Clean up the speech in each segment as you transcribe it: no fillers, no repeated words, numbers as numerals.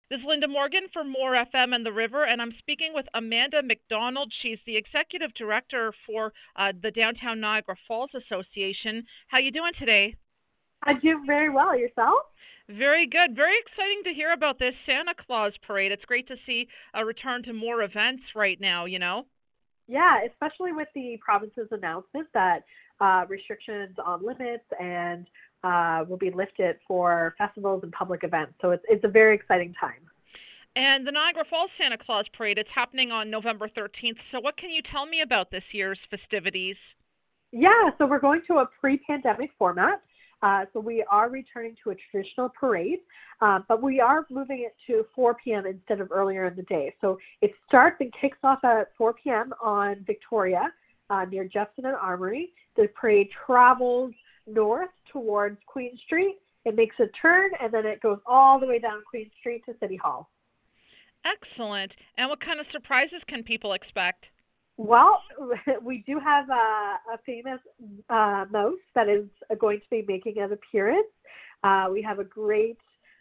This is Linda Morgan for More FM and the River, and I'm speaking with Amanda McDonald. She's the executive director for the Downtown Niagara Falls Association. How you doing today? I do very well. Yourself? Very good. Very exciting to hear about this Santa Claus parade. It's great to see a return to more events right now. Yeah, especially with the province's announcement that restrictions on limits and will be lifted for festivals and public events. So it's a very exciting time. And the Niagara Falls Santa Claus parade, it's happening on November 13th. So what can you tell me about this year's festivities? Yeah, so we're going to a pre-pandemic format. So we are returning to a traditional parade, but we are moving it to 4 p.m. instead of earlier in the day. So it starts and kicks off at 4 p.m. on Victoria near Jefferson and Armory. The parade travels north towards Queen Street. It makes a turn, and then it goes all the way down Queen Street to City Hall. Excellent. And what kind of surprises can people expect? Well, we do have a famous mouse that is going to be making an appearance. We have a great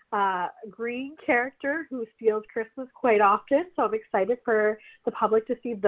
green character who steals Christmas quite often, so I'm excited for the public to see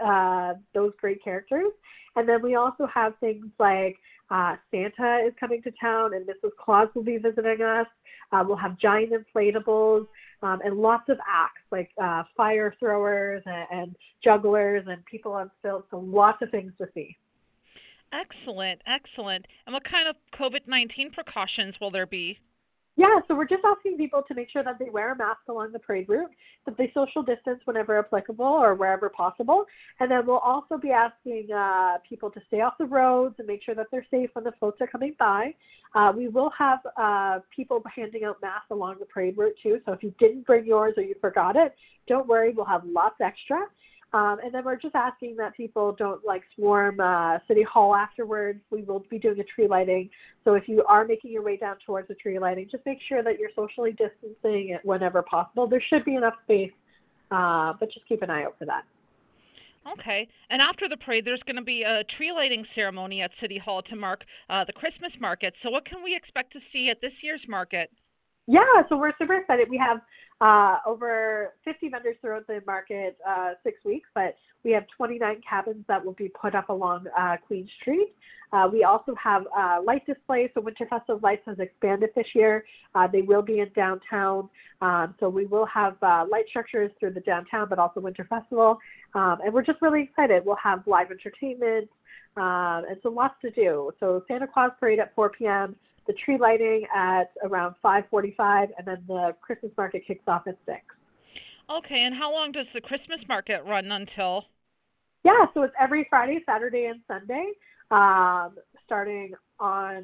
those great characters. And then we also have things like Santa is coming to town, and Mrs. Claus will be visiting us. We'll have giant inflatables and lots of acts like fire throwers and jugglers and people on stilts, so lots of things to see. Excellent, excellent. And what kind of COVID-19 precautions will there be? Yeah, so we're just asking people to make sure that they wear a mask along the parade route, that they social distance whenever applicable or wherever possible. And then we'll also be asking people to stay off the roads and make sure that they're safe when the floats are coming by. We will have people handing out masks along the parade route too, so if you didn't bring yours or you forgot it, don't worry, we'll have lots extra. And then we're just asking that people don't swarm City Hall afterwards. We will be doing a tree lighting. So if you are making your way down towards the tree lighting, just make sure that you're socially distancing it whenever possible. There should be enough space, but just keep an eye out for that. Okay. And after the parade, there's going to be a tree lighting ceremony at City Hall to mark the Christmas market. So what can we expect to see at this year's market? Yeah, so we're super excited. We have over 50 vendors throughout the market 6 weeks, but we have 29 cabins that will be put up along Queen Street. We also have light displays, so Winter Festival Lights has expanded this year. They will be in downtown, so we will have light structures through the downtown, but also Winter Festival, and we're just really excited. We'll have live entertainment, and so lots to do. So Santa Claus Parade at 4 p.m., the tree lighting at around 5:45, and then the Christmas market kicks off at 6. Okay, and how long does the Christmas market run until? Yeah, so it's every Friday, Saturday, and Sunday, starting on,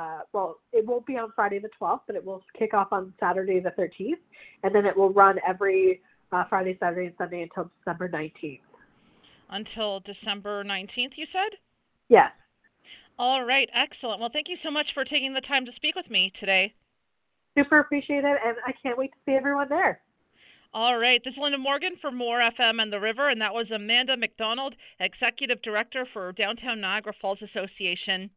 it won't be on Friday the 12th, but it will kick off on Saturday the 13th, and then it will run every Friday, Saturday, and Sunday until December 19th. Until December 19th, you said? Yes. All right, excellent. Well, thank you so much for taking the time to speak with me today. Super appreciate it, and I can't wait to see everyone there. All right, this is Linda Morgan for More FM and the River, and that was Amanda McDonald, Executive Director for Downtown Niagara Falls Association.